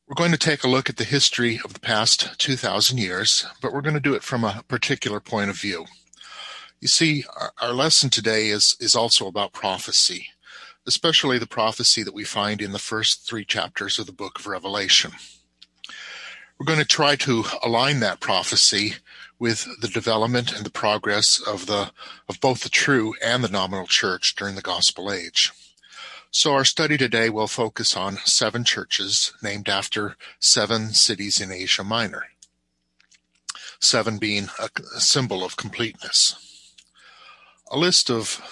We're going to take a look at the history of the past 2,000 years, but we're going to do it from a particular point of view. You see, our lesson today is also about prophecy, especially the prophecy that we find in the first 3 chapters of the book of Revelation. We're going to try to align that prophecy with the development and the progress of both the true and the nominal church during the gospel age. So our study today will focus on 7 churches named after 7 cities in Asia Minor, 7 being a symbol of completeness. A list of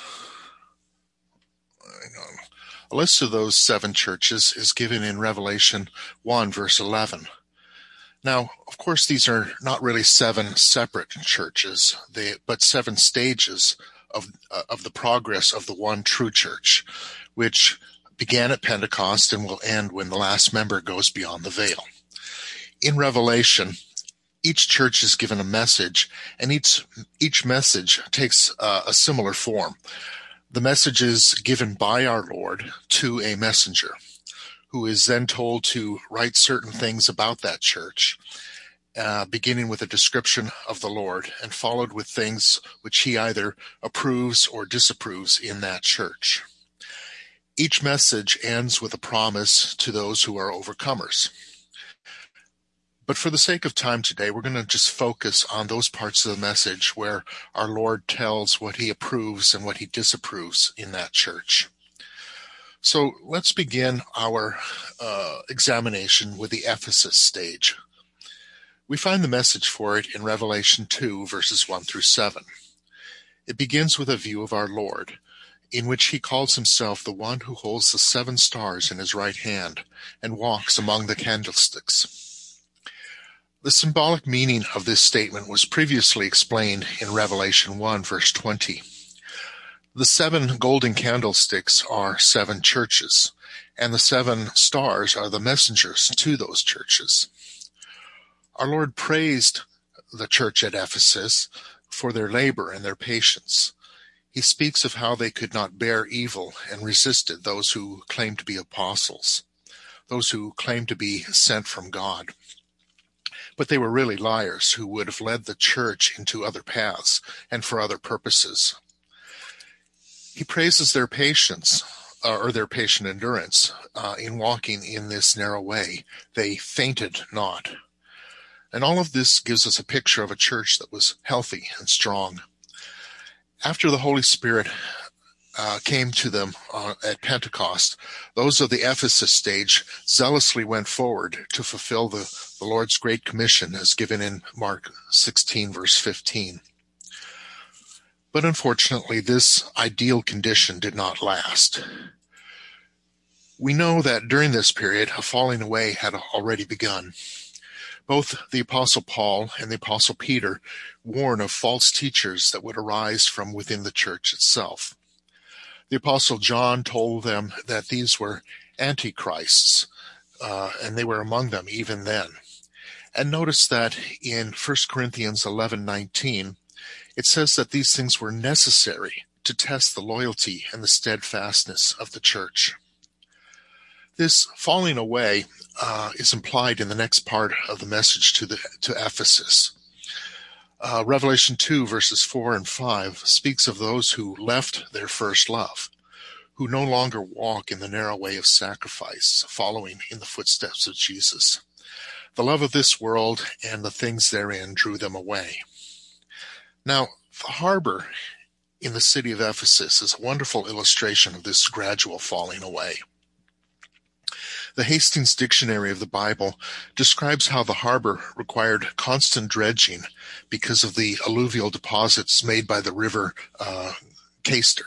those 7 churches is given in Revelation 1, verse 11. Now, of course, these are not really 7 separate churches, but 7 stages of the progress of the one true church, which began at Pentecost and will end when the last member goes beyond the veil. In Revelation, each church is given a message, and each message takes a similar form. The message is given by our Lord to a messenger, who is then told to write certain things about that church, beginning with a description of the Lord and followed with things which he either approves or disapproves in that church. Each message ends with a promise to those who are overcomers. But for the sake of time today, we're going to just focus on those parts of the message where our Lord tells what he approves and what he disapproves in that church. So let's begin our examination with the Ephesus stage. We find the message for it in Revelation 2, verses 1 through 7. It begins with a view of our Lord, in which he calls himself the one who holds the 7 stars in his right hand and walks among the candlesticks. The symbolic meaning of this statement was previously explained in Revelation 1, verse 20. The 7 golden candlesticks are 7 churches, and the 7 stars are the messengers to those churches. Our Lord praised the church at Ephesus for their labor and their patience. He speaks of how they could not bear evil and resisted those who claimed to be apostles, those who claimed to be sent from God. But they were really liars who would have led the church into other paths and for other purposes. He praises their patience, or their patient endurance, in walking in this narrow way. They fainted not. And all of this gives us a picture of a church that was healthy and strong. After the Holy Spirit came to them at Pentecost, those of the Ephesus stage zealously went forward to fulfill the Lord's Great Commission as given in Mark 16, verse 15. But unfortunately, this ideal condition did not last. We know that during this period, a falling away had already begun. Both the Apostle Paul and the Apostle Peter warn of false teachers that would arise from within the church itself. The Apostle John told them that these were antichrists, and they were among them even then. And notice that in 1 Corinthians 11:19, it says that these things were necessary to test the loyalty and the steadfastness of the church. This falling away is implied in the next part of the message to Ephesus. Revelation 2, verses 4 and 5 speaks of those who left their first love, who no longer walk in the narrow way of sacrifice, following in the footsteps of Jesus. The love of this world and the things therein drew them away. Now, the harbor in the city of Ephesus is a wonderful illustration of this gradual falling away. The Hastings Dictionary of the Bible describes how the harbor required constant dredging because of the alluvial deposits made by the river Cayster.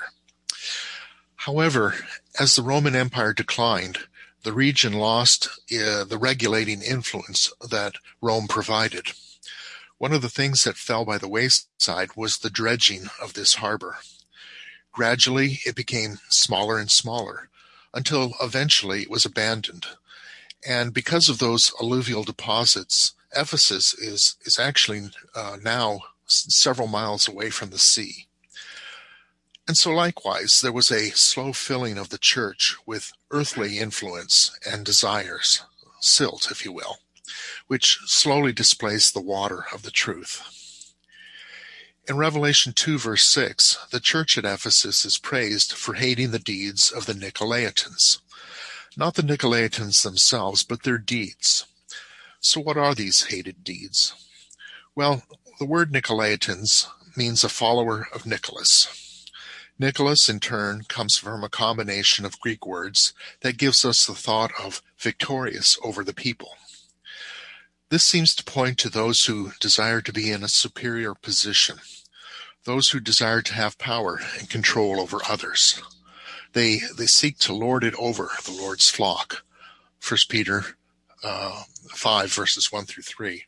However, as the Roman Empire declined, the region lost the regulating influence that Rome provided. One of the things that fell by the wayside was the dredging of this harbor. Gradually, it became smaller and smaller, until eventually it was abandoned. And because of those alluvial deposits, Ephesus is actually now several miles away from the sea. And so likewise, there was a slow filling of the church with earthly influence and desires, silt, if you will, which slowly displays the water of the truth. In Revelation 2, verse 6, the church at Ephesus is praised for hating the deeds of the Nicolaitans. Not the Nicolaitans themselves, but their deeds. So what are these hated deeds? Well, the word Nicolaitans means a follower of Nicholas. Nicholas, in turn, comes from a combination of Greek words that gives us the thought of victorious over the people. This seems to point to those who desire to be in a superior position, those who desire to have power and control over others. They seek to lord it over the Lord's flock. 1 Peter 5, verses 1 through 3.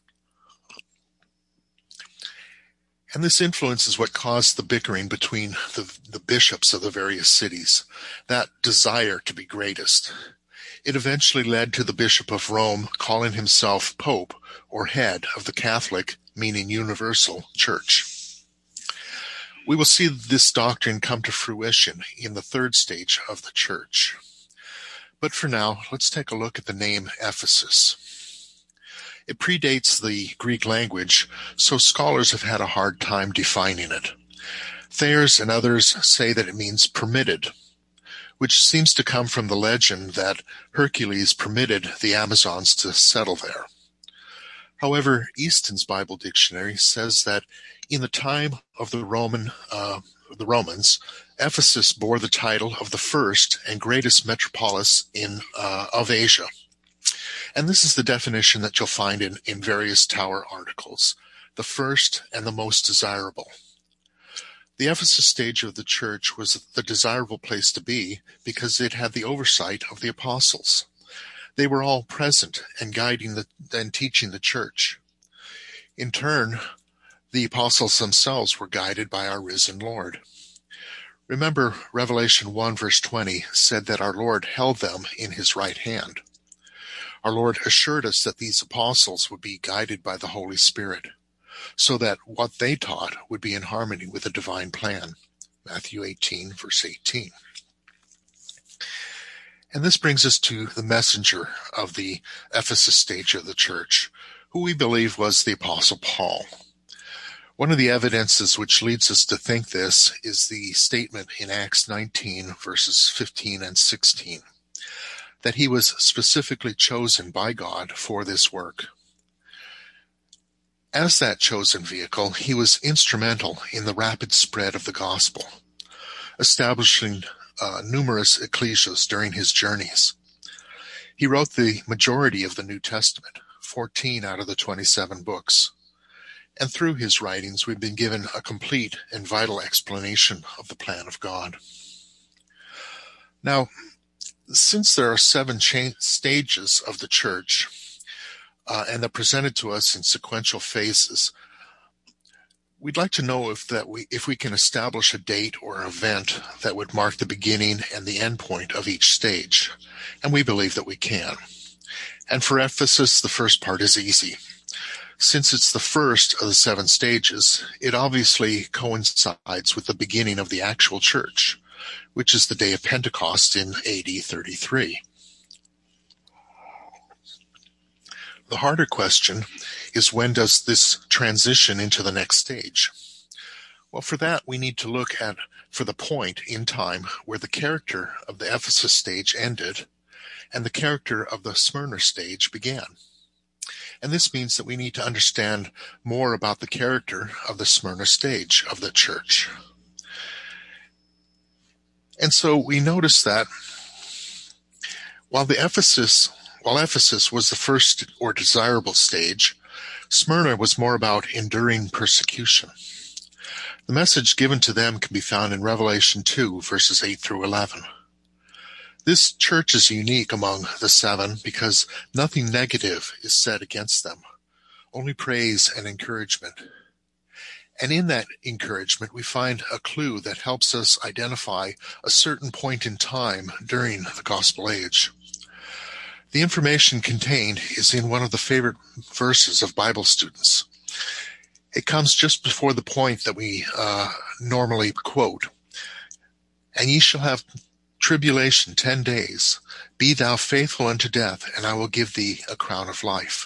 And this influence is what caused the bickering between the bishops of the various cities, that desire to be greatest. It eventually led to the Bishop of Rome calling himself Pope, or head of the Catholic, meaning universal, Church. We will see this doctrine come to fruition in the third stage of the Church. But for now, let's take a look at the name Ephesus. It predates the Greek language, so scholars have had a hard time defining it. Thayers and others say that it means permitted, which seems to come from the legend that Hercules permitted the Amazons to settle there. However, Easton's Bible Dictionary says that in the time of the Romans, Ephesus bore the title of the first and greatest metropolis of Asia. And this is the definition that you'll find in various Tower articles, the first and the most desirable. The Ephesus stage of the church was the desirable place to be because it had the oversight of the apostles. They were all present and guiding and teaching the church. In turn, the apostles themselves were guided by our risen Lord. Remember, Revelation 1 verse 20 said that our Lord held them in his right hand. Our Lord assured us that these apostles would be guided by the Holy Spirit, so that what they taught would be in harmony with the divine plan. Matthew 18 verse 18. And this brings us to the messenger of the Ephesus stage of the church, who we believe was the Apostle Paul. One of the evidences which leads us to think this is the statement in Acts 19, verses 15 and 16, that he was specifically chosen by God for this work. As that chosen vehicle, he was instrumental in the rapid spread of the gospel, establishing numerous ecclesias during his journeys. He wrote the majority of the New Testament, 14 out of the 27 books. And through his writings, we've been given a complete and vital explanation of the plan of God. Now, since there are 7 stages of the church, and they're presented to us in sequential phases, we'd like to know if we can establish a date or event that would mark the beginning and the end point of each stage. And we believe that we can. And for Ephesus, the first part is easy. Since it's the first of the 7 stages, it obviously coincides with the beginning of the actual church, which is the day of Pentecost in AD 33. The harder question is, when does this transition into the next stage? Well, for that, we need to look for the point in time where the character of the Ephesus stage ended and the character of the Smyrna stage began. And this means that we need to understand more about the character of the Smyrna stage of the church. And so we notice that while Ephesus was the first or desirable stage, Smyrna was more about enduring persecution. The message given to them can be found in Revelation 2, verses 8 through 11. This church is unique among the 7 because nothing negative is said against them, only praise and encouragement. And in that encouragement, we find a clue that helps us identify a certain point in time during the gospel age. The information contained is in one of the favorite verses of Bible students. It comes just before the point that we normally quote. And ye shall have tribulation 10 days. Be thou faithful unto death, and I will give thee a crown of life.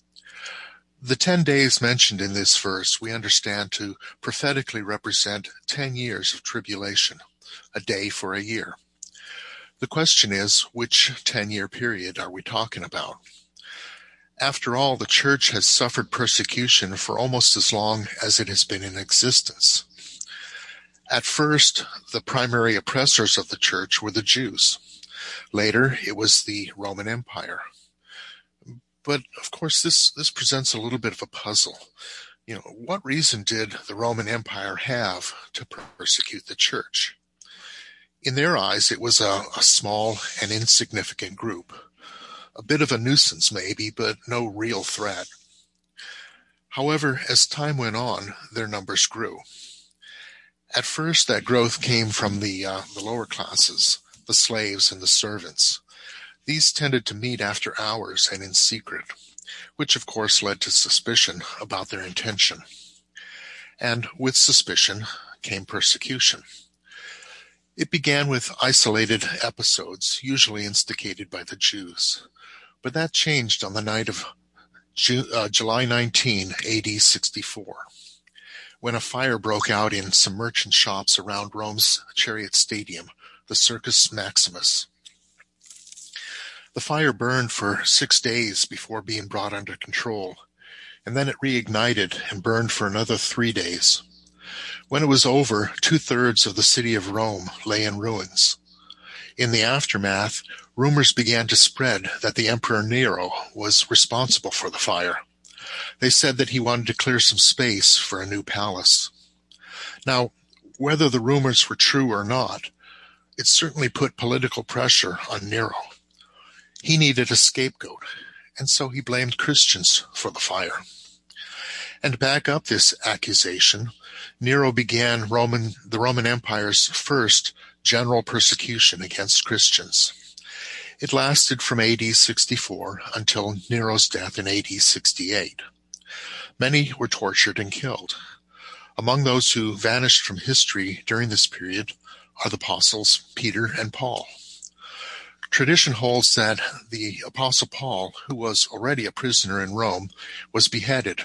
The 10 days mentioned in this verse we understand to prophetically represent 10 years of tribulation, a day for a year. The question is, which 10-year period are we talking about? After all, the church has suffered persecution for almost as long as it has been in existence. At first, the primary oppressors of the church were the Jews. Later, it was the Roman Empire. But, of course, this presents a little bit of a puzzle. What reason did the Roman Empire have to persecute the church? In their eyes, it was a small and insignificant group. A bit of a nuisance, maybe, but no real threat. However, as time went on, their numbers grew. At first, that growth came from the lower classes, the slaves and the servants. These tended to meet after hours and in secret, which of course led to suspicion about their intention. And with suspicion came persecution. It began with isolated episodes, usually instigated by the Jews. But that changed on the night of July 19, AD 64, when a fire broke out in some merchant shops around Rome's Chariot Stadium, the Circus Maximus. The fire burned for 6 days before being brought under control, and then it reignited and burned for another 3 days. When it was over, 2/3 of the city of Rome lay in ruins. In the aftermath, rumors began to spread that the Emperor Nero was responsible for the fire. They said that he wanted to clear some space for a new palace. Now, whether the rumors were true or not, it certainly put political pressure on Nero. He needed a scapegoat, and so he blamed Christians for the fire. And to back up this accusation, Nero began the Roman Empire's first general persecution against Christians. It lasted from AD 64 until Nero's death in AD 68. Many were tortured and killed. Among those who vanished from history during this period are the apostles Peter and Paul. Tradition holds that the Apostle Paul, who was already a prisoner in Rome, was beheaded.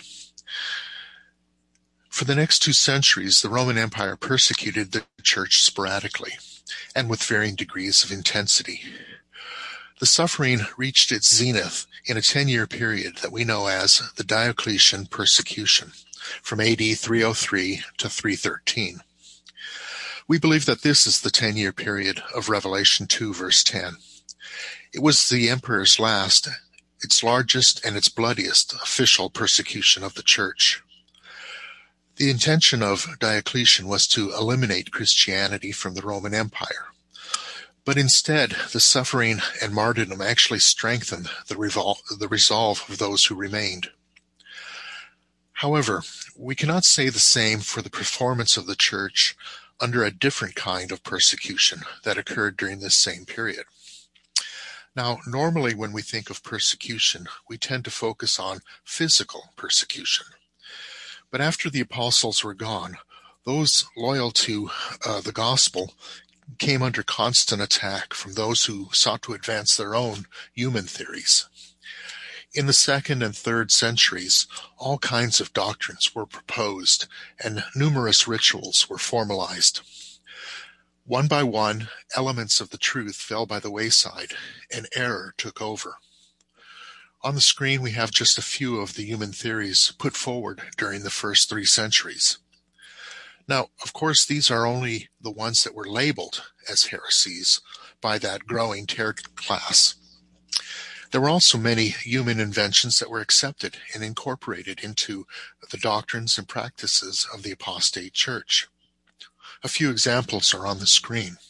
For the next 2 centuries, the Roman Empire persecuted the church sporadically and with varying degrees of intensity. The suffering reached its zenith in a 10-year period that we know as the Diocletian persecution, from AD 303 to 313. We believe that this is the 10-year period of Revelation 2, verse 10. It was the emperor's last, its largest, and its bloodiest official persecution of the church. The intention of Diocletian was to eliminate Christianity from the Roman Empire. But instead, the suffering and martyrdom actually strengthened the resolve of those who remained. However, we cannot say the same for the performance of the church under a different kind of persecution that occurred during this same period. Now, normally when we think of persecution, we tend to focus on physical persecution. But after the apostles were gone, those loyal to the gospel came under constant attack from those who sought to advance their own human theories. In the 2nd and 3rd centuries, all kinds of doctrines were proposed and numerous rituals were formalized. One by one, elements of the truth fell by the wayside and error took over. On the screen, we have just a few of the human theories put forward during the first 3 centuries. Now, of course, these are only the ones that were labeled as heresies by that growing terror class. There were also many human inventions that were accepted and incorporated into the doctrines and practices of the apostate church. A few examples are on the screen.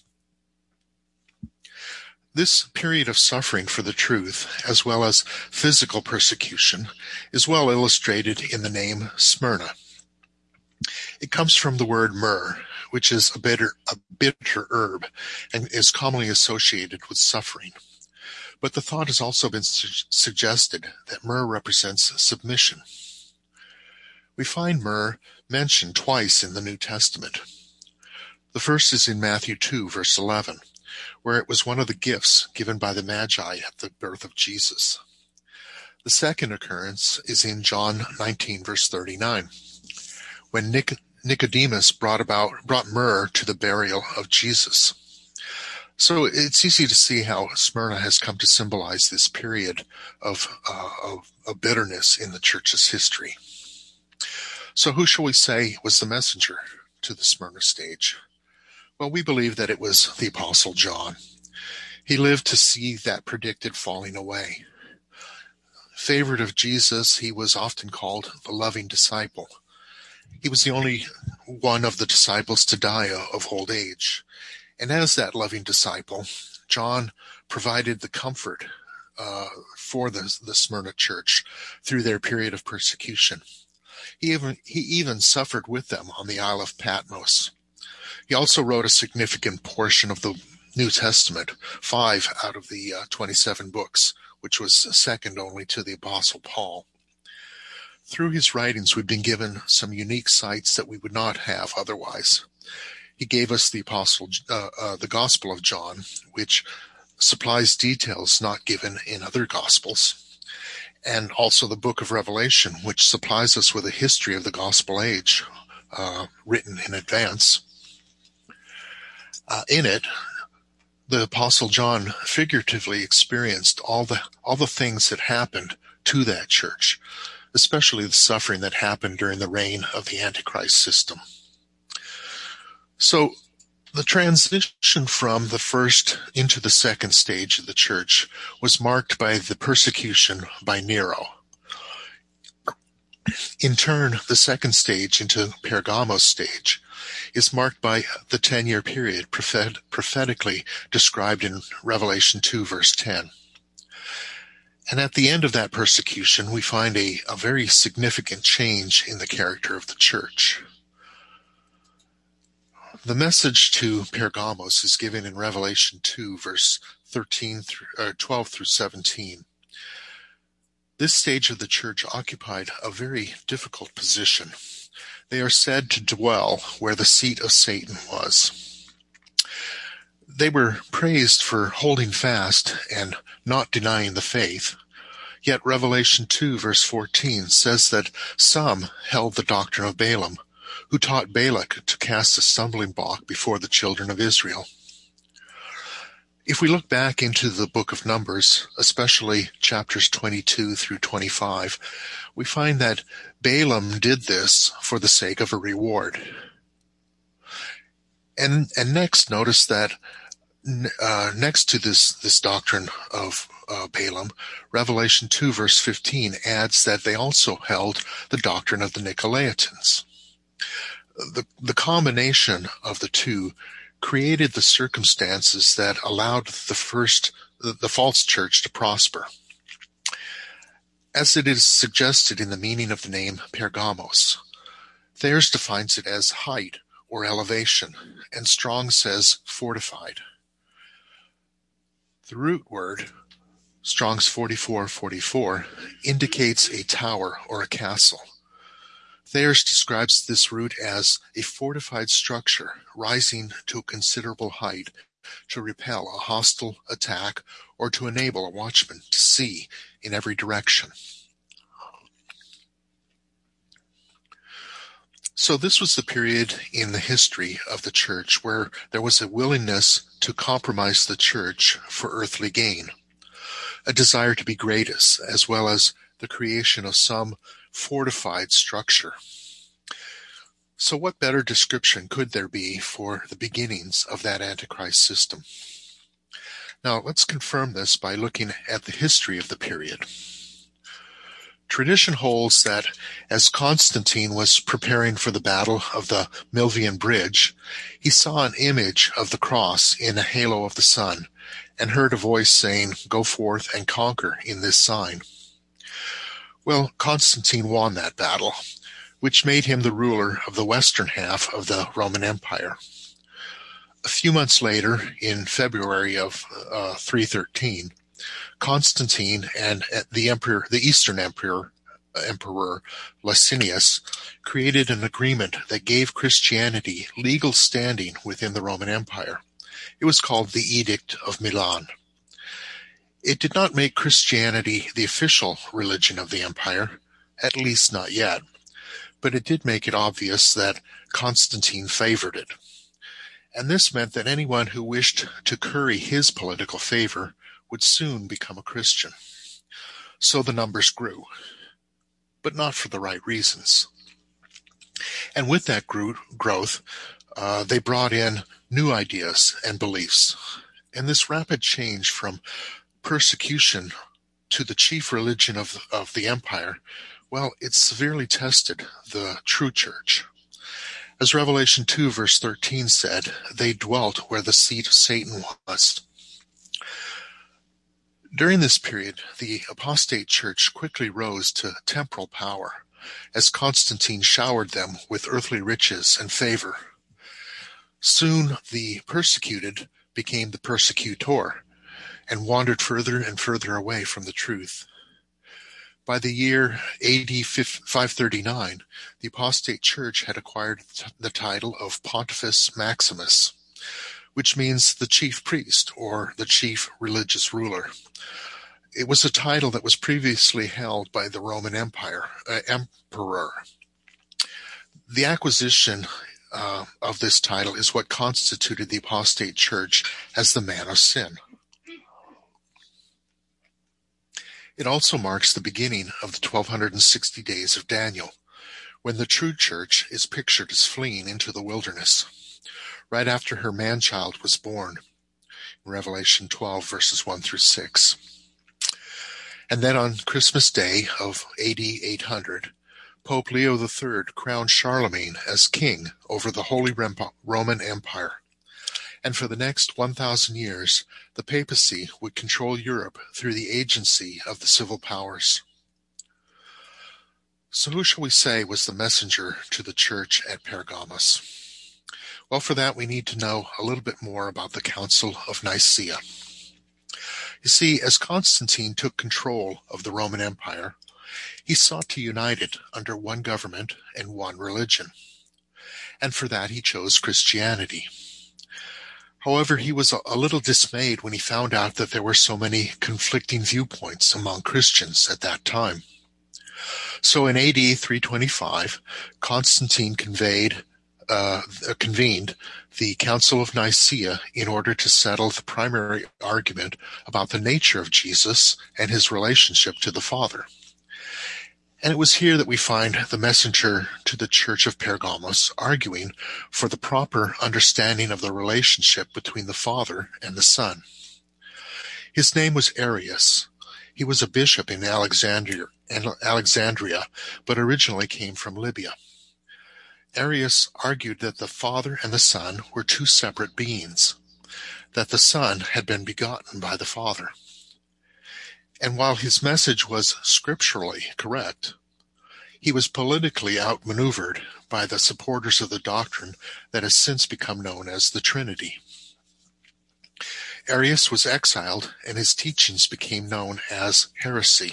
This period of suffering for the truth, as well as physical persecution, is well illustrated in the name Smyrna. It comes from the word myrrh, which is a bitter herb and is commonly associated with suffering. But the thought has also been suggested that myrrh represents submission. We find myrrh mentioned twice in the New Testament. The first is in Matthew 2, verse 11, where it was one of the gifts given by the Magi at the birth of Jesus. The second occurrence is in John 19, verse 39, when Nicodemus brought myrrh to the burial of Jesus. So it's easy to see how Smyrna has come to symbolize this period of bitterness in the church's history. So who shall we say was the messenger to the Smyrna stage? Well, we believe that it was the Apostle John. He lived to see that predicted falling away. Favorite of Jesus, he was often called the loving disciple. He was the only one of the disciples to die of old age. And as that loving disciple, John provided the comfort for the Smyrna church through their period of persecution. He even suffered with them on the Isle of Patmos. He also wrote a significant portion of the New Testament, 5 out of the 27 books, which was second only to the Apostle Paul. Through his writings, we've been given some unique sights that we would not have otherwise. He gave us the Gospel of John, which supplies details not given in other Gospels, and also the book of Revelation, which supplies us with a history of the Gospel age, written in advance. In it, the Apostle John figuratively experienced all the things that happened to that church, especially the suffering that happened during the reign of the Antichrist system. So the transition from the first into the second stage of the church was marked by the persecution by Nero. In turn, the second stage into Pergamos stage is marked by the 10-year period prophetically described in Revelation 2, verse 10. And at the end of that persecution, we find a very significant change in the character of the church. The message to Pergamos is given in Revelation 2, verse 12 through 17. This stage of the church occupied a very difficult position. They are said to dwell where the seat of Satan was. They were praised for holding fast and not denying the faith. Yet Revelation 2, verse 14 says that some held the doctrine of Balaam, who taught Balak to cast a stumbling block before the children of Israel. If we look back into the book of Numbers, especially chapters 22 through 25, we find that Balaam did this for the sake of a reward. And next, notice that next to this doctrine of Balaam, Revelation 2, verse 15 adds that they also held the doctrine of the Nicolaitans. The combination of the two created the circumstances that allowed the false church to prosper. As it is suggested in the meaning of the name Pergamos, Thayers defines it as height or elevation, and Strong says fortified. The root word, Strong's 4444, indicates a tower or a castle. Thayers describes this root as a fortified structure rising to a considerable height to repel a hostile attack or to enable a watchman to see in every direction. So this was the period in the history of the church where there was a willingness to compromise the church for earthly gain, a desire to be greatest, as well as the creation of some fortified structure. So what better description could there be for the beginnings of that Antichrist system? Now, let's confirm this by looking at the history of the period. Tradition holds that as Constantine was preparing for the battle of the Milvian Bridge, he saw an image of the cross in a halo of the sun and heard a voice saying, "Go forth and conquer in this sign." Well, Constantine won that battle, which made him the ruler of the western half of the Roman Empire. A few months later, in February of 313, Constantine and the Eastern Emperor Licinius created an agreement that gave Christianity legal standing within the Roman Empire. It was called the Edict of Milan. It did not make Christianity the official religion of the empire, at least not yet, but it did make it obvious that Constantine favored it. And this meant that anyone who wished to curry his political favor would soon become a Christian. So the numbers grew, but not for the right reasons. And with that growth, they brought in new ideas and beliefs. And this rapid change from persecution to the chief religion of the empire, well, it severely tested the true church. As Revelation 2 verse 13 said, they dwelt where the seat of Satan was. During this period, the apostate church quickly rose to temporal power as Constantine showered them with earthly riches and favor. Soon the persecuted became the persecutor and wandered further and further away from the truth. By the year AD 539, the apostate church had acquired the title of Pontifex Maximus, which means the chief priest or the chief religious ruler. It was a title that was previously held by the Roman emperor. The acquisition of this title is what constituted the apostate church as the man of sin. It also marks the beginning of the 1260 days of Daniel, when the true church is pictured as fleeing into the wilderness, right after her man-child was born, in Revelation 12, verses 1 through 6. And then on Christmas Day of AD 800, Pope Leo III crowned Charlemagne as king over the Holy Roman Empire. And for the next 1,000 years, the papacy would control Europe through the agency of the civil powers. So who shall we say was the messenger to the church at Pergamos? Well, for that we need to know a little bit more about the Council of Nicaea. You see, as Constantine took control of the Roman Empire, he sought to unite it under one government and one religion. And for that he chose Christianity. However, he was a little dismayed when he found out that there were so many conflicting viewpoints among Christians at that time. So in AD 325, Constantine convened the Council of Nicaea in order to settle the primary argument about the nature of Jesus and his relationship to the Father. And it was here that we find the messenger to the church of Pergamos arguing for the proper understanding of the relationship between the Father and the Son. His name was Arius. He was a bishop in Alexandria, but originally came from Libya. Arius argued that the Father and the Son were two separate beings, that the Son had been begotten by the Father. And while his message was scripturally correct, he was politically outmaneuvered by the supporters of the doctrine that has since become known as the Trinity. Arius was exiled, and his teachings became known as heresy.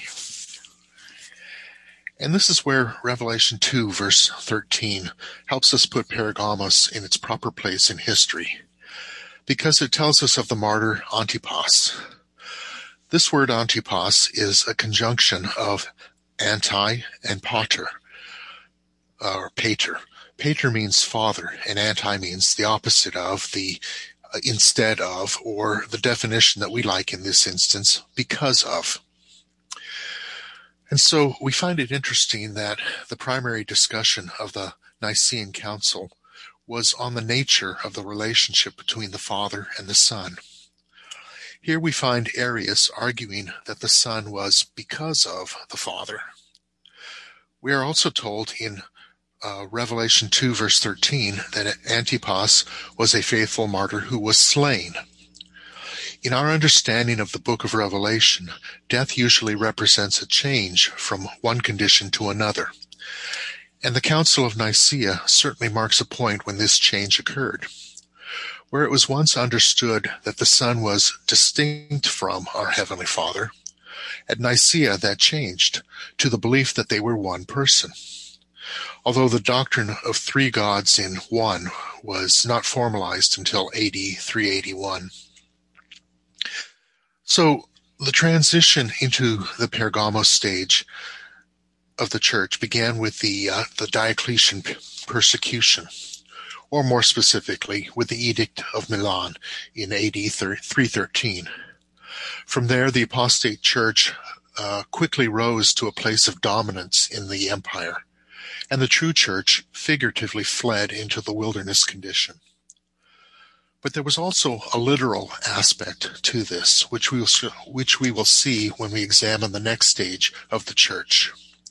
And this is where Revelation 2, verse 13, helps us put Pergamos in its proper place in history, because it tells us of the martyr Antipas. This word Antipas is a conjunction of anti and pater, or pater. Pater means father, and anti means the opposite of, the instead of, or the definition that we like in this instance, because of. And so we find it interesting that the primary discussion of the Nicene Council was on the nature of the relationship between the Father and the Son. Here we find Arius arguing that the Son was because of the Father. We are also told in Revelation 2, verse 13, that Antipas was a faithful martyr who was slain. In our understanding of the book of Revelation, death usually represents a change from one condition to another. And the Council of Nicaea certainly marks a point when this change occurred. Where it was once understood that the Son was distinct from our Heavenly Father, at Nicaea that changed to the belief that they were one person. although the doctrine of three gods in one was not formalized until AD 381. So the transition into the Pergamos stage of the church began with the Diocletian persecution, or more specifically, with the Edict of Milan in AD 313. From there, the apostate church quickly rose to a place of dominance in the empire, and the true church figuratively fled into the wilderness condition. But there was also a literal aspect to this, which we will see when we examine the next stage of the church.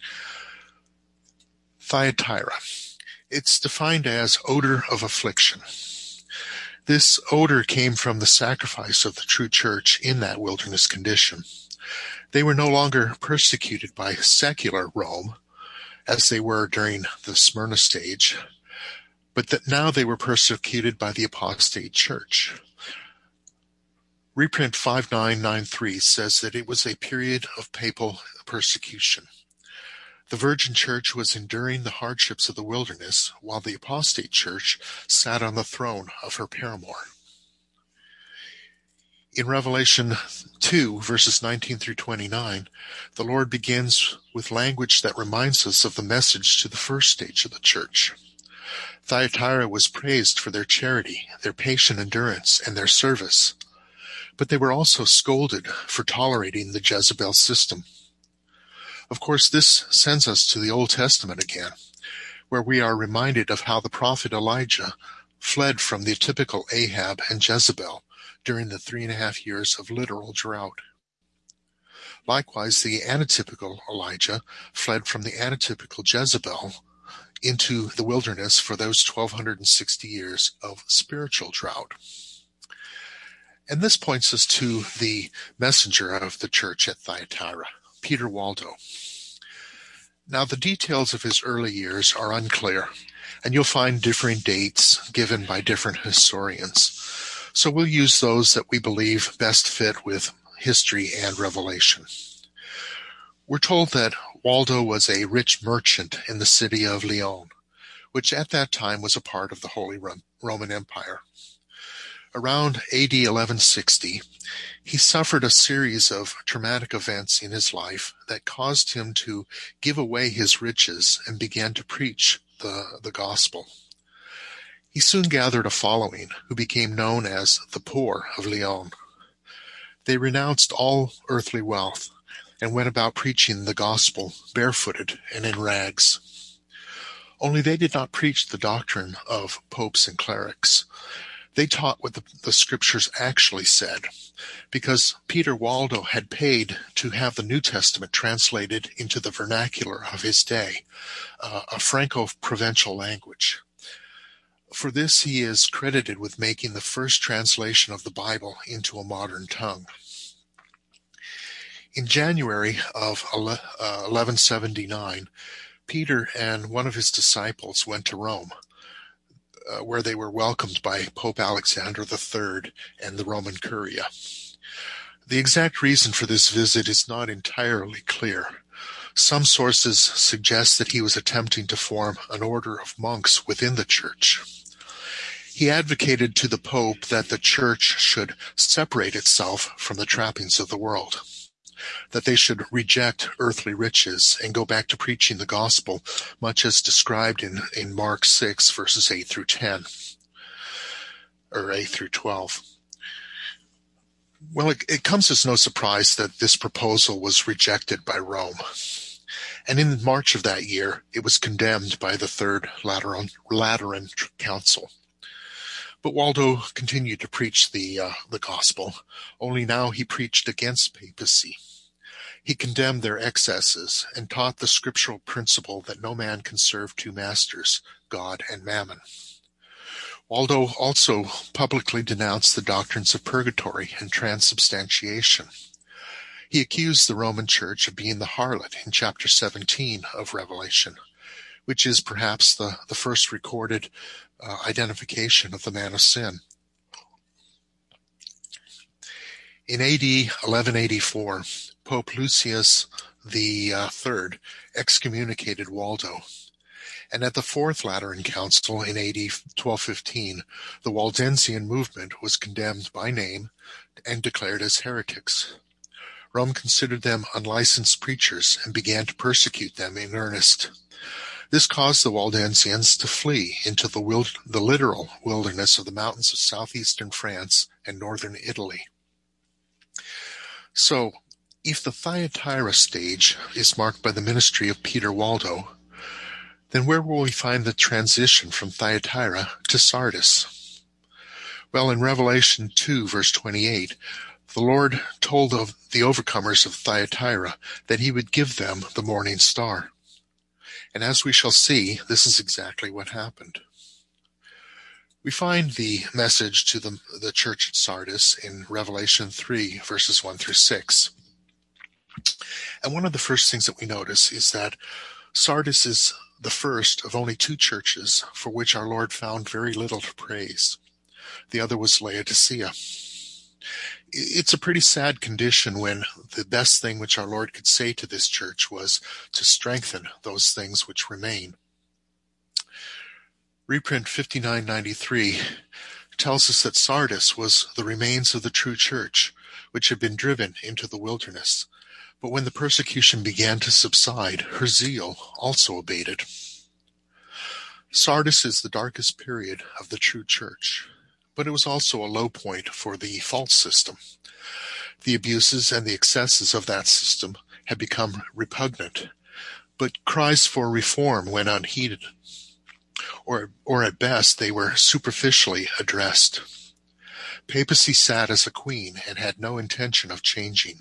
Thyatira. It's defined as odor of affliction. This odor came from the sacrifice of the true church in that wilderness condition. They were no longer persecuted by secular Rome, as they were during the Smyrna stage, but that now they were persecuted by the apostate church. Reprint 5993 says that it was a period of papal persecution. The Virgin Church was enduring the hardships of the wilderness, while the apostate church sat on the throne of her paramour. In Revelation 2, verses 19 through 29, the Lord begins with language that reminds us of the message to the first stage of the church. Thyatira was praised for their charity, their patient endurance, and their service, but they were also scolded for tolerating the Jezebel system. Of course, this sends us to the Old Testament again, where we are reminded of how the prophet Elijah fled from the typical Ahab and Jezebel during the 3.5 years of literal drought. Likewise, the anatypical Elijah fled from the anatypical Jezebel into the wilderness for those 1,260 years of spiritual drought. And this points us to the messenger of the church at Thyatira, Peter Waldo. Now, the details of his early years are unclear, and you'll find differing dates given by different historians. So we'll use those that we believe best fit with history and revelation. We're told that Waldo was a rich merchant in the city of Lyon, which at that time was a part of the Holy Roman Empire. Around AD 1160, he suffered a series of traumatic events in his life that caused him to give away his riches and began to preach the gospel. He soon gathered a following who became known as the poor of Lyon. They renounced all earthly wealth and went about preaching the gospel barefooted and in rags. Only they did not preach the doctrine of popes and clerics. They taught what the scriptures actually said, because Peter Waldo had paid to have the New Testament translated into the vernacular of his day, a Franco-Provençal language. For this, he is credited with making the first translation of the Bible into a modern tongue. In January of 1179, Peter and one of his disciples went to Rome, where they were welcomed by Pope Alexander III and the Roman Curia. The exact reason for this visit is not entirely clear. Some sources suggest that he was attempting to form an order of monks within the church. He advocated to the Pope that the church should separate itself from the trappings of the world, that they should reject earthly riches and go back to preaching the gospel, much as described in Mark 6, verses 8 through 10, or 8 through 12. Well, it comes as no surprise that this proposal was rejected by Rome. And in March of that year, it was condemned by the Third Lateran Council. But Waldo continued to preach the gospel, only now he preached against papacy. He condemned their excesses and taught the scriptural principle that no man can serve two masters, God and mammon. Waldo also publicly denounced the doctrines of purgatory and transubstantiation. He accused the Roman Church of being the harlot in chapter 17 of Revelation, which is perhaps the first recorded identification of the man of sin. In AD 1184, Pope Lucius III excommunicated Waldo. And at the Fourth Lateran Council in AD 1215, the Waldensian movement was condemned by name and declared as heretics. Rome considered them unlicensed preachers and began to persecute them in earnest. This caused the Waldensians to flee into the literal wilderness of the mountains of southeastern France and northern Italy. So, if the Thyatira stage is marked by the ministry of Peter Waldo, then where will we find the transition from Thyatira to Sardis? Well, in Revelation 2, verse 28, the Lord told of the overcomers of Thyatira that he would give them the morning star. And as we shall see, this is exactly what happened. We find the message to the church at Sardis in Revelation 3, verses 1 through 6. And one of the first things that we notice is that Sardis is the first of only two churches for which our Lord found very little to praise. The other was Laodicea. It's a pretty sad condition when the best thing which our Lord could say to this church was to strengthen those things which remain. Reprint 5993 tells us that Sardis was the remains of the true church, which had been driven into the wilderness. But when the persecution began to subside, her zeal also abated. Sardis is the darkest period of the true church, but it was also a low point for the false system. The abuses and the excesses of that system had become repugnant, but cries for reform went unheeded, or at best they were superficially addressed. Papacy sat as a queen and had no intention of changing.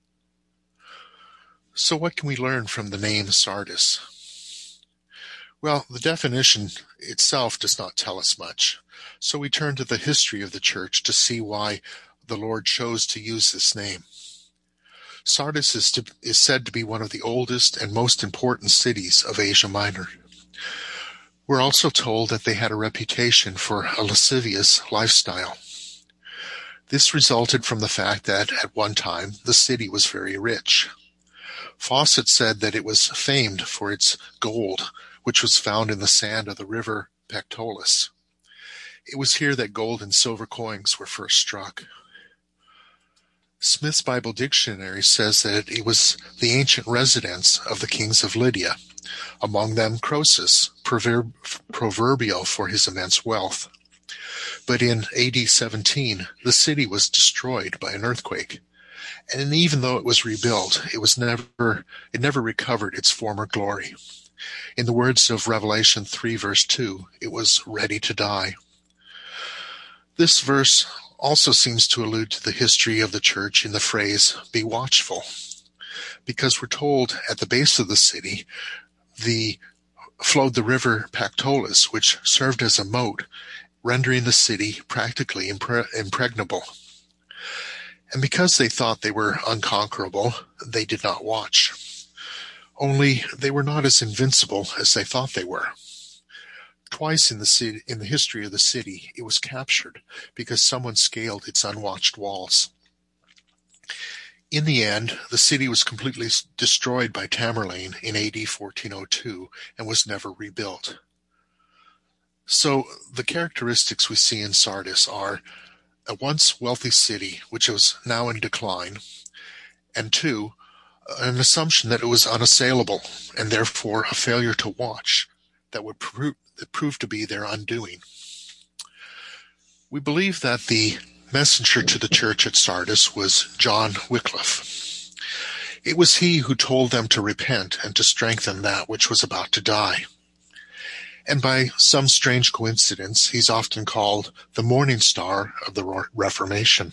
So what can we learn from the name Sardis? Well, the definition itself does not tell us much, so we turn to the history of the church to see why the Lord chose to use this name. Sardis is said to be one of the oldest and most important cities of Asia Minor. We're also told that they had a reputation for a lascivious lifestyle. This resulted from the fact that, at one time, the city was very rich. Fawcett said that it was famed for its gold, which was found in the sand of the river Pactolus. It was here that gold and silver coins were first struck. Smith's Bible Dictionary says that it was the ancient residence of the kings of Lydia, among them Croesus, proverbial for his immense wealth. But in AD 17, the city was destroyed by an earthquake, and even though it was rebuilt, it never recovered its former glory. In the words of Revelation 3, verse 2, it was ready to die. This verse also seems to allude to the history of the church in the phrase, "be watchful," because we're told at the base of the city flowed the river Pactolus, which served as a moat, rendering the city practically impregnable. And because they thought they were unconquerable, they did not watch. Only they were not as invincible as they thought they were. Twice in the history of the city, it was captured because someone scaled its unwatched walls. In the end, the city was completely destroyed by Tamerlane in AD 1402 and was never rebuilt. So the characteristics we see in Sardis are a once wealthy city which was now in decline, and two, an assumption that it was unassailable and therefore a failure to watch that would prove to be their undoing. We believe that the messenger to the church at Sardis was John Wycliffe. It was he who told them to repent and to strengthen that which was about to die. And by some strange coincidence, he's often called the morning star of the Reformation.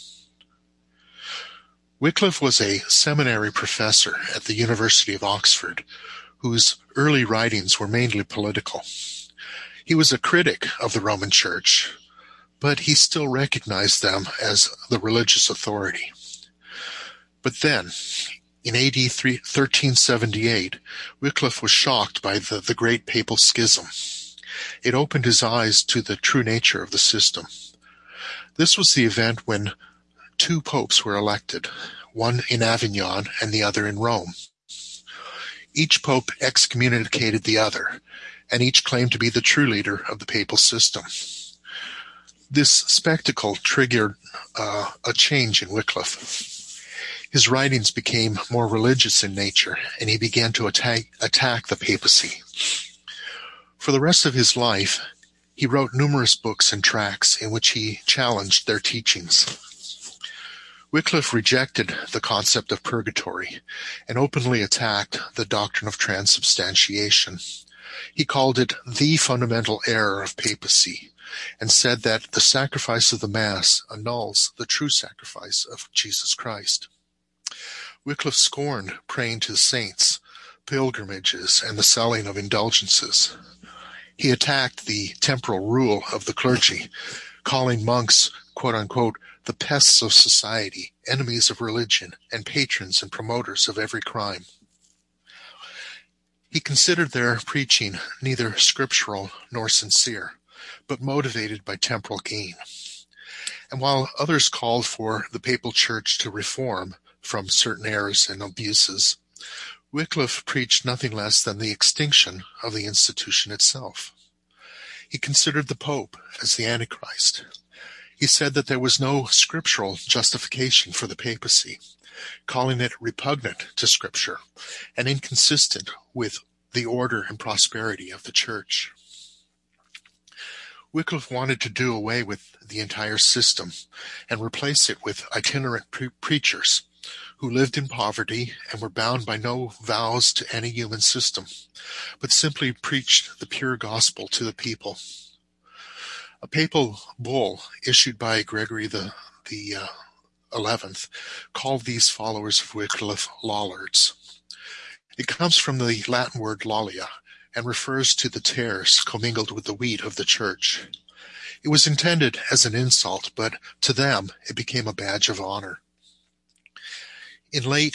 Wycliffe was a seminary professor at the University of Oxford, whose early writings were mainly political. He was a critic of the Roman Church, but he still recognized them as the religious authority. But then, in AD 1378, Wycliffe was shocked by the Great Papal Schism. It opened his eyes to the true nature of the system. This was the event when two popes were elected, one in Avignon and the other in Rome. Each pope excommunicated the other, and each claimed to be the true leader of the papal system. This spectacle triggered a change in Wycliffe. His writings became more religious in nature, and he began to attack the papacy. For the rest of his life, he wrote numerous books and tracts in which he challenged their teachings. Wycliffe rejected the concept of purgatory and openly attacked the doctrine of transubstantiation. He called it the fundamental error of papacy and said that the sacrifice of the Mass annuls the true sacrifice of Jesus Christ. Wycliffe scorned praying to the saints, pilgrimages, and the selling of indulgences. He attacked the temporal rule of the clergy, calling monks, quote-unquote, the pests of society, enemies of religion, and patrons and promoters of every crime. He considered their preaching neither scriptural nor sincere, but motivated by temporal gain. And while others called for the papal church to reform from certain errors and abuses, Wycliffe preached nothing less than the extinction of the institution itself. He considered the Pope as the Antichrist. He said that there was no scriptural justification for the papacy, calling it repugnant to Scripture and inconsistent with the order and prosperity of the Church. Wycliffe wanted to do away with the entire system and replace it with itinerant preachers who lived in poverty and were bound by no vows to any human system, but simply preached the pure gospel to the people. A papal bull issued by Gregory the 11th called these followers of Wycliffe lollards. It comes from the Latin word lollia and refers to the tares commingled with the wheat of the church. It was intended as an insult, but to them it became a badge of honor. In late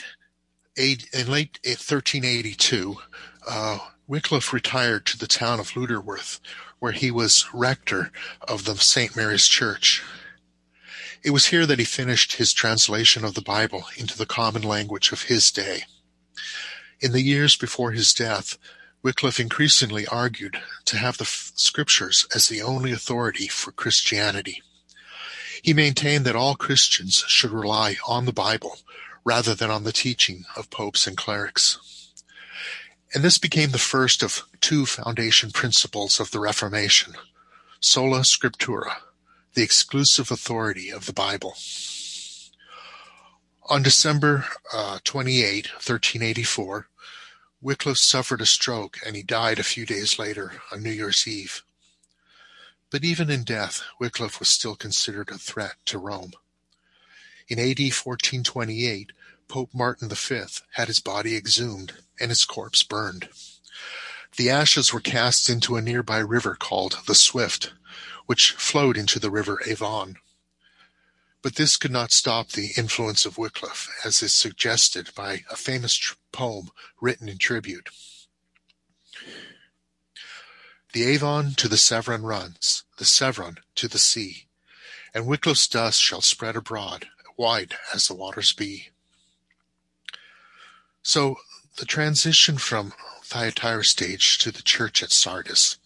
1382, Wycliffe retired to the town of Lutterworth, where he was rector of the St. Mary's Church. It was here that he finished his translation of the Bible into the common language of his day. In the years before his death, Wycliffe increasingly argued to have the Scriptures as the only authority for Christianity. He maintained that all Christians should rely on the Bible rather than on the teaching of popes and clerics. And this became the first of two foundation principles of the Reformation, sola scriptura, the exclusive authority of the Bible. On December 28, 1384, Wycliffe suffered a stroke and he died a few days later on New Year's Eve. But even in death, Wycliffe was still considered a threat to Rome. In AD 1428, Pope Martin V had his body exhumed and his corpse burned. The ashes were cast into a nearby river called the Swift, which flowed into the river Avon. But this could not stop the influence of Wycliffe, as is suggested by a famous poem written in tribute. The Avon to the Severn runs, the Severn to the sea, and Wycliffe's dust shall spread abroad, wide as the waters be. So the transition from Thyatira stage to the church at Sardis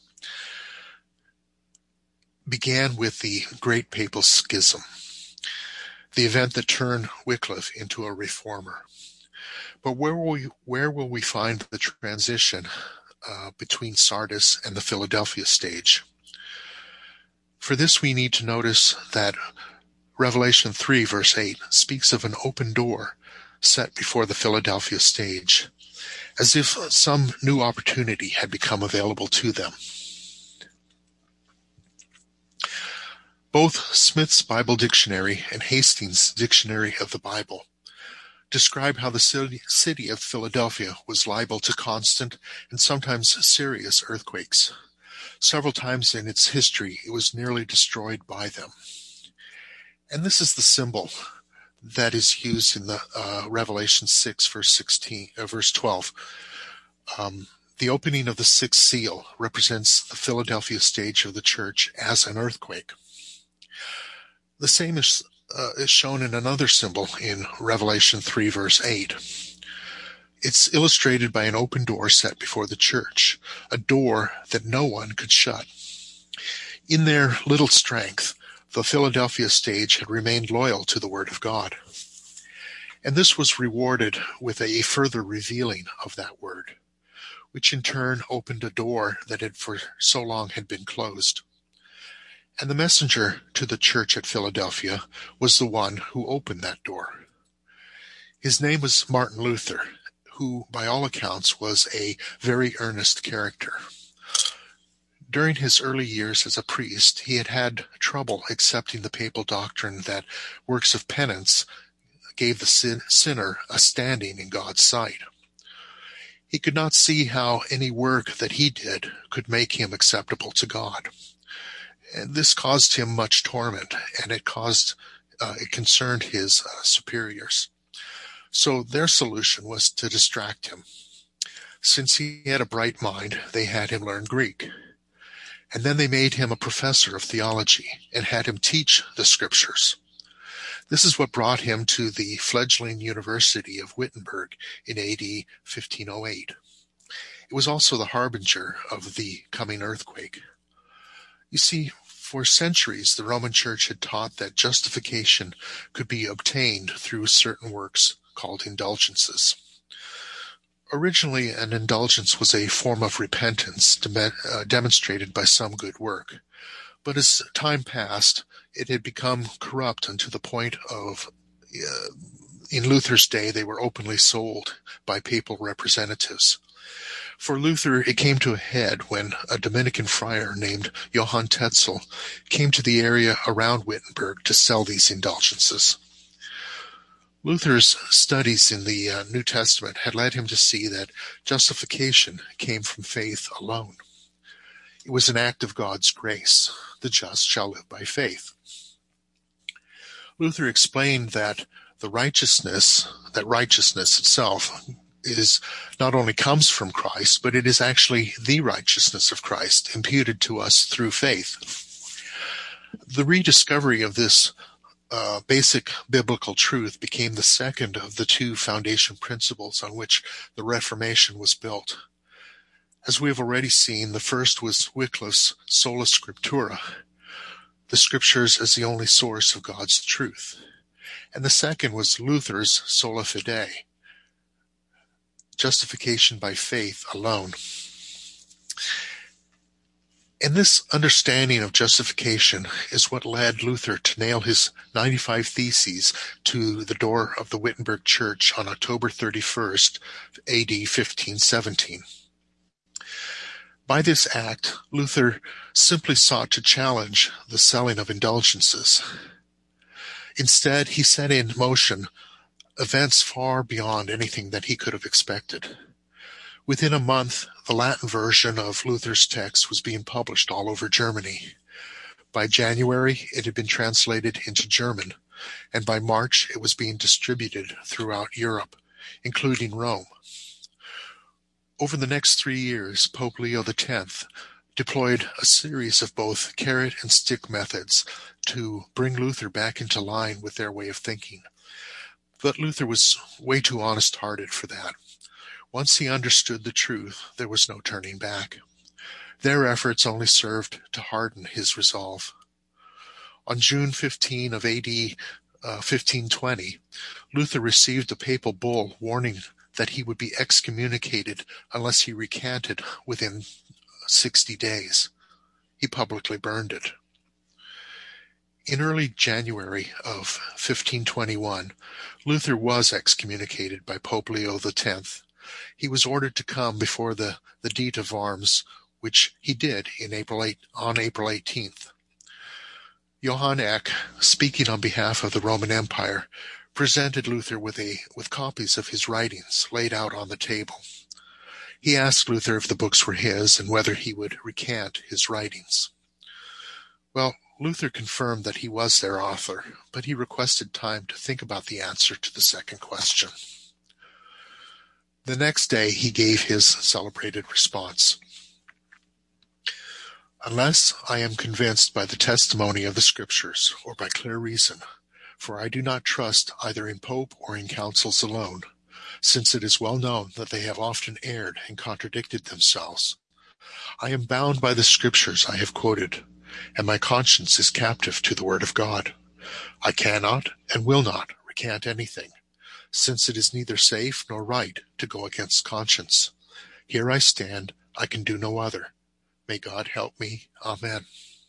began with the Great Papal Schism, the event that turned Wycliffe into a reformer. But where will we find the transition between Sardis and the Philadelphia stage? For this, we need to notice that Revelation 3, verse 8, speaks of an open door set before the Philadelphia stage, as if some new opportunity had become available to them. Both Smith's Bible Dictionary and Hastings' Dictionary of the Bible describe how the city of Philadelphia was liable to constant and sometimes serious earthquakes. Several times in its history, it was nearly destroyed by them. And this is the symbol that is used in the Revelation 6, verse 12. The opening of the sixth seal represents the Philadelphia stage of the church as an earthquake. The same is shown in another symbol in Revelation 3, verse 8. It's illustrated by an open door set before the church, a door that no one could shut. In their little strength, the Philadelphia stage had remained loyal to the Word of God. And this was rewarded with a further revealing of that Word, which in turn opened a door that had for so long had been closed. And the messenger to the church at Philadelphia was the one who opened that door. His name was Martin Luther, who by all accounts was a very earnest character. During his early years as a priest, he had had trouble accepting the papal doctrine that works of penance gave the sinner a standing in God's sight. He could not see how any work that he did could make him acceptable to God. And this caused him much torment, and it concerned his superiors. So their solution was to distract him. Since he had a bright mind, they had him learn Greek. And then they made him a professor of theology and had him teach the scriptures. This is what brought him to the fledgling University of Wittenberg in AD 1508. It was also the harbinger of the coming earthquake. You see, for centuries, the Roman Church had taught that justification could be obtained through certain works called indulgences. Originally, an indulgence was a form of repentance demonstrated by some good work. But as time passed, it had become corrupt unto the point of, in Luther's day, they were openly sold by papal representatives. For Luther, it came to a head when a Dominican friar named Johann Tetzel came to the area around Wittenberg to sell these indulgences. Luther's studies in the New Testament had led him to see that justification came from faith alone. It was an act of God's grace. The just shall live by faith. Luther explained that righteousness itself is not only comes from Christ, but it is actually the righteousness of Christ imputed to us through faith. The rediscovery of this basic biblical truth became the second of the two foundation principles on which the Reformation was built. As we have already seen, the first was Wycliffe's Sola Scriptura, the Scriptures as the only source of God's truth. And the second was Luther's Sola Fide, justification by faith alone. And this understanding of justification is what led Luther to nail his 95 Theses to the door of the Wittenberg Church on October 31st, AD 1517. By this act, Luther simply sought to challenge the selling of indulgences. Instead, he set in motion events far beyond anything that he could have expected. Within a month, the Latin version of Luther's text was being published all over Germany. By January, it had been translated into German, and by March, it was being distributed throughout Europe, including Rome. Over the next 3 years, Pope Leo X deployed a series of both carrot and stick methods to bring Luther back into line with their way of thinking. But Luther was way too honest-hearted for that. Once he understood the truth, there was no turning back. Their efforts only served to harden his resolve. On June 15 of AD 1520, Luther received a papal bull warning that he would be excommunicated unless he recanted within 60 days. He publicly burned it. In early January of 1521, Luther was excommunicated by Pope Leo X. He was ordered to come before the Diet of Worms, which he did on April 18th. Johann Eck, speaking on behalf of the Roman Empire, presented Luther with copies of his writings laid out on the table. He asked Luther if the books were his and whether he would recant his writings. Well, Luther confirmed that he was their author, but he requested time to think about the answer to the second question. The next day, he gave his celebrated response. Unless I am convinced by the testimony of the Scriptures or by clear reason, for I do not trust either in Pope or in councils alone, since it is well known that they have often erred and contradicted themselves. I am bound by the scriptures I have quoted, and my conscience is captive to the word of God. I cannot and will not recant anything, since it is neither safe nor right to go against conscience. Here I stand, I can do no other. May God help me. Amen.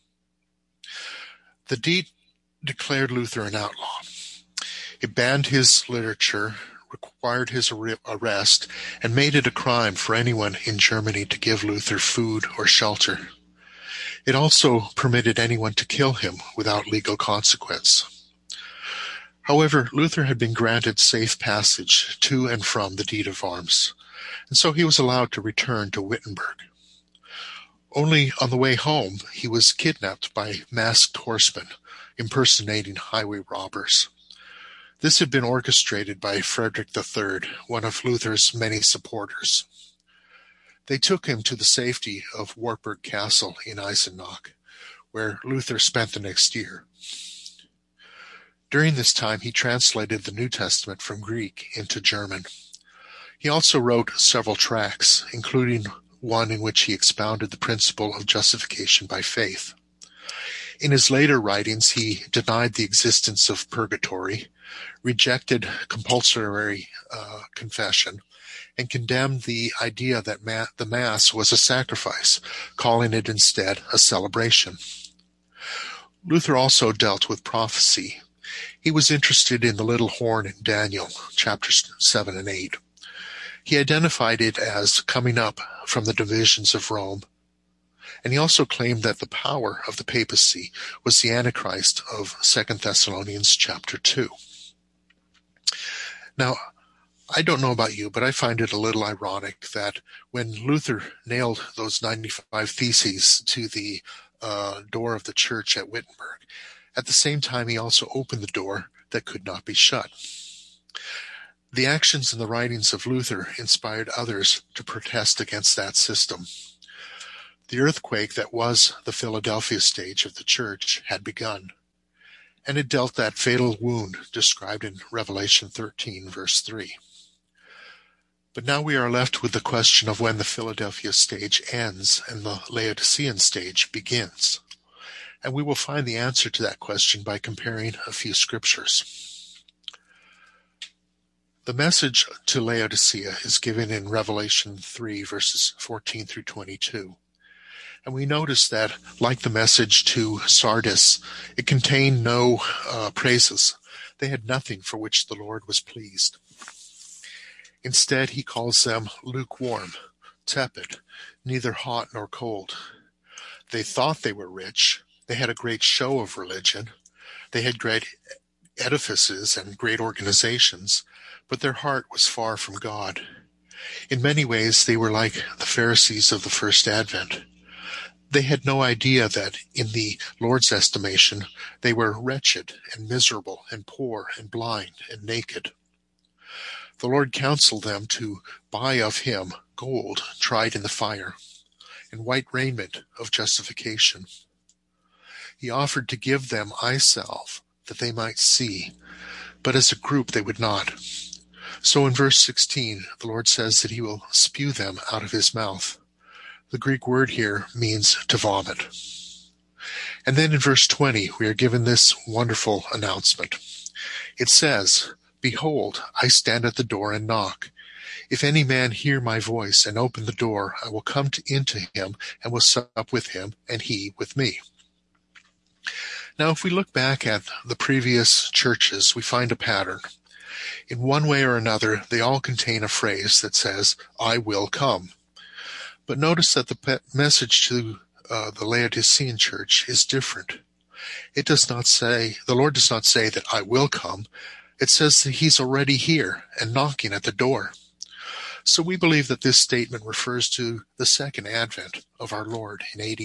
The deed declared Luther an outlaw. It banned his literature, required his arrest, and made it a crime for anyone in Germany to give Luther food or shelter. It also permitted anyone to kill him without legal consequence. However, Luther had been granted safe passage to and from the deed of arms, and so he was allowed to return to Wittenberg. Only on the way home, he was kidnapped by masked horsemen impersonating highway robbers. This had been orchestrated by Frederick III, one of Luther's many supporters. They took him to the safety of Wartburg Castle in Eisenach, where Luther spent the next year. During this time, he translated the New Testament from Greek into German. He also wrote several tracts, including one in which he expounded the principle of justification by faith. In his later writings, he denied the existence of purgatory, rejected compulsory confession, and condemned the idea that the Mass was a sacrifice, calling it instead a celebration. Luther also dealt with prophecy. He was interested in the little horn in Daniel, chapters 7 and 8. He identified it as coming up from the divisions of Rome, and he also claimed that the power of the papacy was the Antichrist of 2 Thessalonians chapter 2. Now, I don't know about you, but I find it a little ironic that when Luther nailed those 95 theses to the door of the church at Wittenberg, at the same time he also opened the door that could not be shut. The actions and the writings of Luther inspired others to protest against that system. The earthquake that was the Philadelphia stage of the church had begun, and it dealt that fatal wound described in Revelation 13, verse 3. But now we are left with the question of when the Philadelphia stage ends and the Laodicean stage begins. And we will find the answer to that question by comparing a few scriptures. The message to Laodicea is given in Revelation 3, verses 14 through 22. And we notice that, like the message to Sardis, it contained no praises. They had nothing for which the Lord was pleased. Instead, he calls them lukewarm, tepid, neither hot nor cold. They thought they were rich. They had a great show of religion. They had great edifices and great organizations, but their heart was far from God. In many ways, they were like the Pharisees of the first Advent. They had no idea that, in the Lord's estimation, they were wretched and miserable and poor and blind and naked. The Lord counseled them to buy of him gold tried in the fire and white raiment of justification. He offered to give them eye salve that they might see, but as a group they would not. So in verse 16, the Lord says that he will spew them out of his mouth. The Greek word here means to vomit. And then in verse 20, we are given this wonderful announcement. It says, "Behold, I stand at the door and knock. If any man hear my voice and open the door, I will come into him and will sup with him, and he with me." Now, if we look back at the previous churches, we find a pattern. In one way or another, they all contain a phrase that says, "I will come." But notice that the message to the Laodicean church is different. It does not say, the Lord does not say that I will come. It says that he's already here and knocking at the door. So we believe that this statement refers to the second advent of our Lord in AD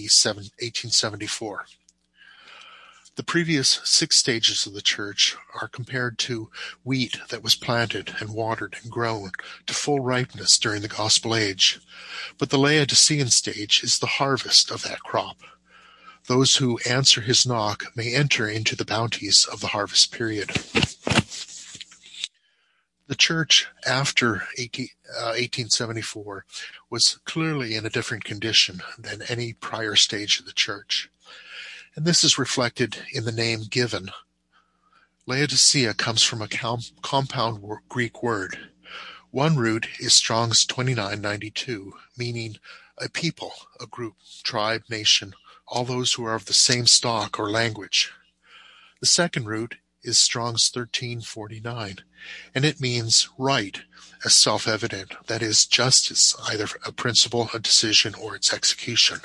1874. The previous 6 stages of the church are compared to wheat that was planted and watered and grown to full ripeness during the gospel age. But the Laodicean stage is the harvest of that crop. Those who answer his knock may enter into the bounties of the harvest period. The church after 1874 was clearly in a different condition than any prior stage of the church. And this is reflected in the name given. Laodicea comes from a compound Greek word. One root is Strong's 2992, meaning a people, a group, tribe, nation, all those who are of the same stock or language. The second root is Strong's 1349, and it means right, as self-evident, that is, justice, either a principle, a decision, or its execution.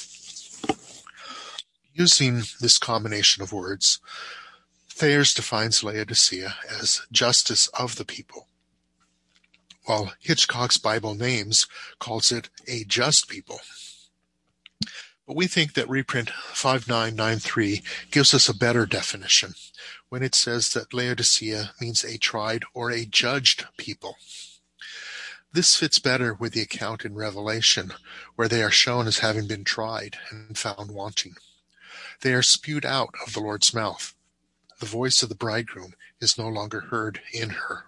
Using this combination of words, Thayers defines Laodicea as justice of the people, while Hitchcock's Bible Names calls it a just people. But we think that reprint 5993 gives us a better definition when it says that Laodicea means a tried or a judged people. This fits better with the account in Revelation, where they are shown as having been tried and found wanting. They are spewed out of the Lord's mouth. The voice of the bridegroom is no longer heard in her.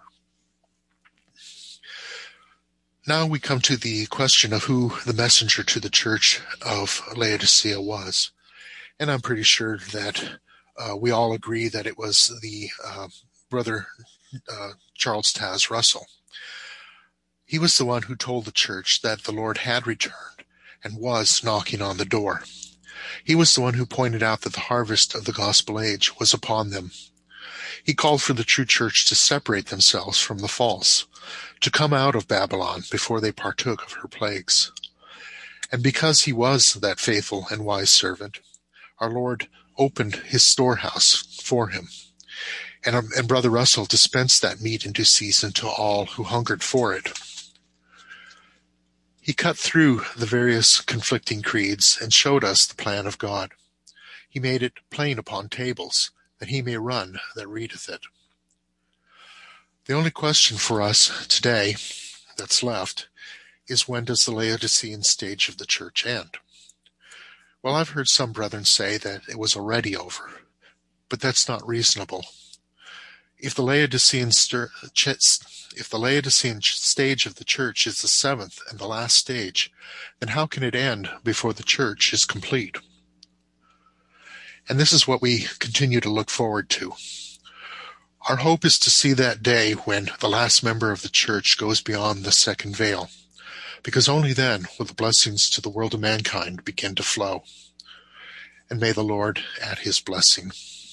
Now we come to the question of who the messenger to the church of Laodicea was. And I'm pretty sure that we all agree that it was the brother Charles Taze Russell. He was the one who told the church that the Lord had returned and was knocking on the door. He was the one who pointed out that the harvest of the gospel age was upon them. He called for the true church to separate themselves from the false, to come out of Babylon before they partook of her plagues. And because he was that faithful and wise servant, our Lord opened his storehouse for him. And Brother Russell dispensed that meat in due season to all who hungered for it. He cut through the various conflicting creeds and showed us the plan of God. He made it plain upon tables, that he may run that readeth it. The only question for us today that's left is, when does the Laodicean stage of the church end? Well, I've heard some brethren say that it was already over, but that's not reasonable. If the Laodicean stage of the church is the seventh and the last stage, then how can it end before the church is complete? And this is what we continue to look forward to. Our hope is to see that day when the last member of the church goes beyond the second veil, because only then will the blessings to the world of mankind begin to flow. And may the Lord add his blessing.